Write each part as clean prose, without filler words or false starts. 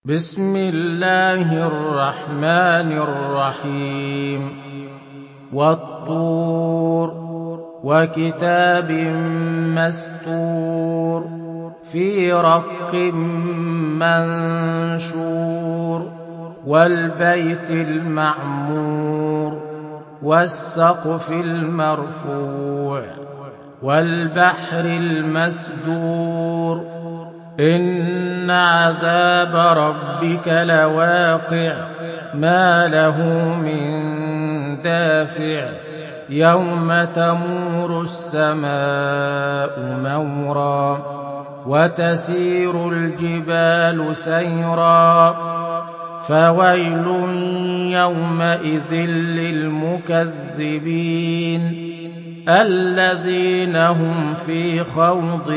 بسم الله الرحمن الرحيم والطور وكتاب مسطور في رق منشور والبيت المعمور والسقف المرفوع والبحر المسجور إن عذاب ربك لواقع ما له من دافع يوم تمور السماء مورا وتسير الجبال سيرا فويل يومئذ للمكذبين الذين هم في خوض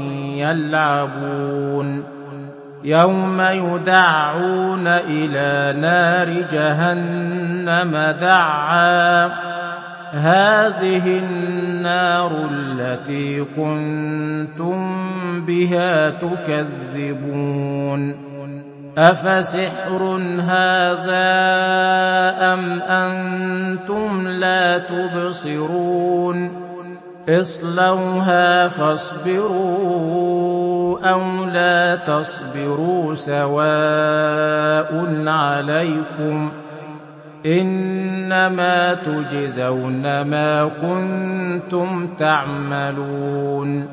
يلعبون يوم يدعون إلى نار جهنم دعا هذه النار التي كنتم بها تكذبون أفسحر هذا أم أنتم لا تبصرون اصلوها فاصبروا أو لا تصبروا سواء عليكم إنما تجزون ما كنتم تعملون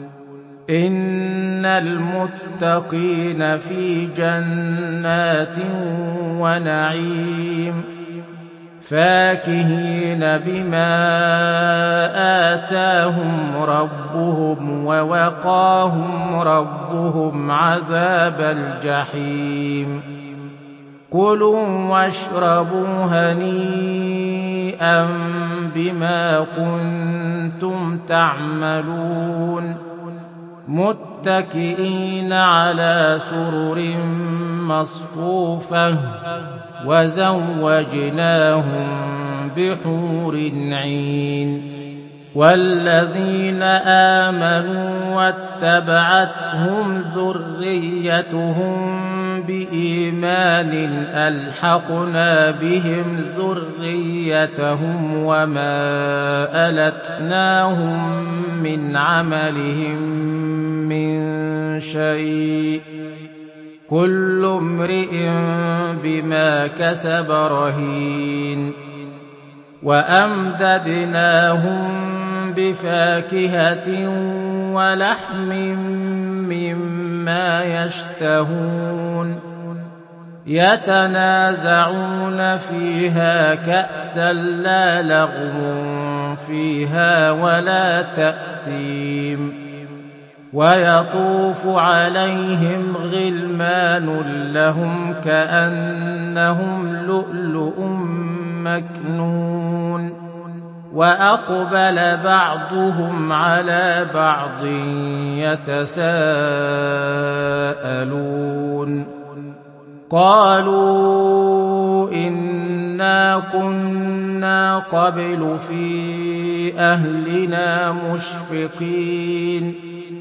إن المتقين في جنات ونعيم فاكهين بما آتاهم ربهم ووقاهم ربهم عذاب الجحيم كلوا واشربوا هنيئا بما كنتم تعملون متكئين على سرر مصفوفة وزوجناهم بحور عين والذين آمنوا واتبعتهم ذريتهم بإيمان ألحقنا بهم ذريتهم وما ألتناهم من عملهم من شيء كل امرئ بما كسب رهين وأمددناهم بفاكهة ولحم مما يشتهون يتنازعون فيها كأسا لا لغو فيها ولا تأثيم ويطوف عليهم غلمان لهم كأنهم لؤلؤ مكنون وأقبل بعضهم على بعض يتساءلون قالوا إنا كنا قبل في أهلنا مشفقين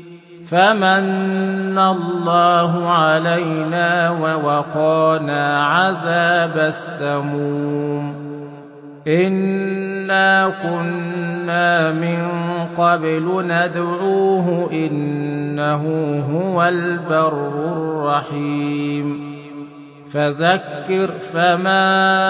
فمن الله علينا ووقانا عذاب السموم إنا كنا من قبل ندعوه إنه هو البر الرحيم فذكر فما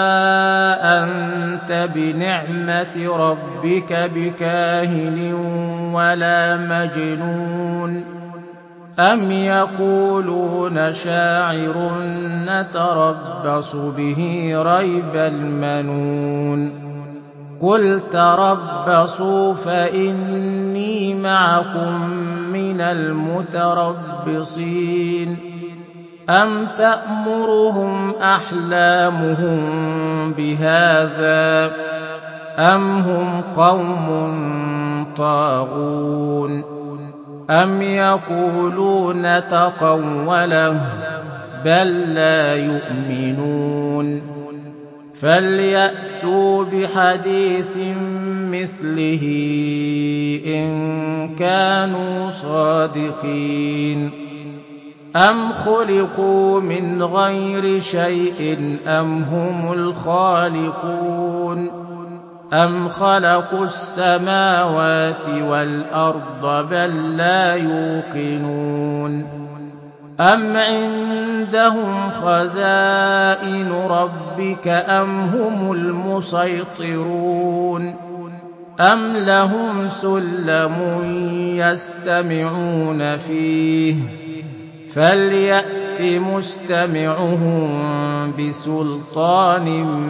أنت بنعمة ربك بكاهن ولا مجنون أم يقولون شاعر نتربص به ريب المنون قل تربصوا فإني معكم من المتربصين أم تأمرهم أحلامهم بهذا أم هم قوم طاغون أم يقولون تقوله بل لا يؤمنون فليأتوا بحديث مثله إن كانوا صادقين أَمْ خُلِقُوا مِنْ غَيْرِ شَيْءٍ أَمْ هُمُ الْخَالِقُونَ أَمْ خَلَقُوا السَّمَاوَاتِ وَالْأَرْضَ بَل لَّا يُوقِنُونَ أَمْ عِندَهُمْ خَزَائِنُ رَبِّكَ أَمْ هُمُ الْمُصَيْطِرُونَ أَمْ لَهُمْ سُلَّمٌ يَسْتَمِعُونَ فِيهِ فَلْيَأْتِ مُسْتَمِعُهُم بِسُلْطَانٍ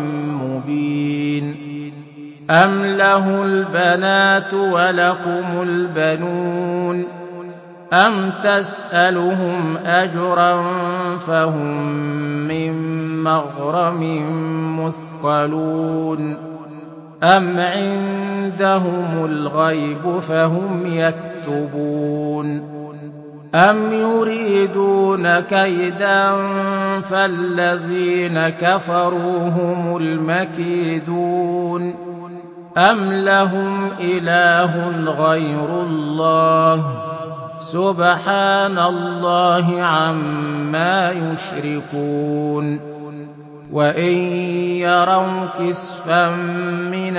مُّبِينٍ أَمْ لَهُ الْبَنَاتُ وَلَكُمُ الْبَنُونَ أَمْ تَسْأَلُهُمْ أَجْرًا فَهُم مِّن مَّغْرَمٍ مثْقَلُونَ أَمْ عِندَهُمُ الْغَيْبُ فَهُمْ يَكْتُبُونَ أَمْ يُرِيدُونَ كَيْدًا فَالَّذِينَ كَفَرُوا هُمُ الْمَكِيدُونَ أَمْ لَهُمْ إِلَٰهٌ غَيْرُ اللَّهِ سُبْحَانَ اللَّهِ عَمَّا يُشْرِكُونَ وَإِن يَرَوْا كِسْفًا مِّنَ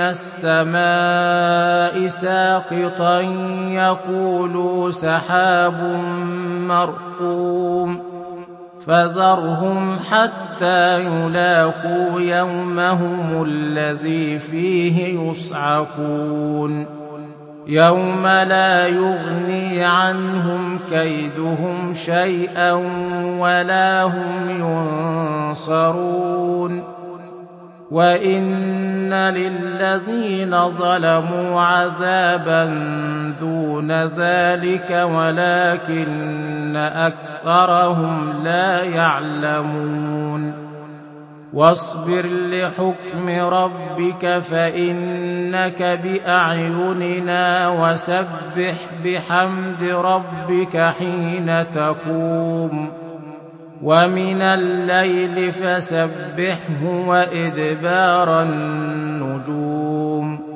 السَّمَاءِ سَاقِطًا يَقُولُوا سَحَابٌ مَّرْكُومٌ فَذَرْهُمْ حَتَّىٰ يُلَاقُوا يَوْمَهُمُ الَّذِي فِيهِ يُصْعَقُونَ يَوْمَ لَا يُغْنِي عَنْهُمْ كَيْدُهُمْ شَيْئًا وَلَا هُمْ يُنصَرُونَ وَإِنَّ لِلَّذِينَ ظَلَمُوا عَذَابًا دُونَ ذَٰلِكَ وَلَٰكِنَّ أَكْثَرَهُمْ لَا يَعْلَمُونَ وَاصْبِرْ لِحُكْمِ رَبِّكَ فَإِنَّكَ بِأَعْيُنِنَا وَسَبِّحْ بِحَمْدِ رَبِّكَ حِينَ تَقُومُ وَمِنَ اللَّيْلِ فَسَبِّحْهُ وَإِدْبَارَ النُّجُومِ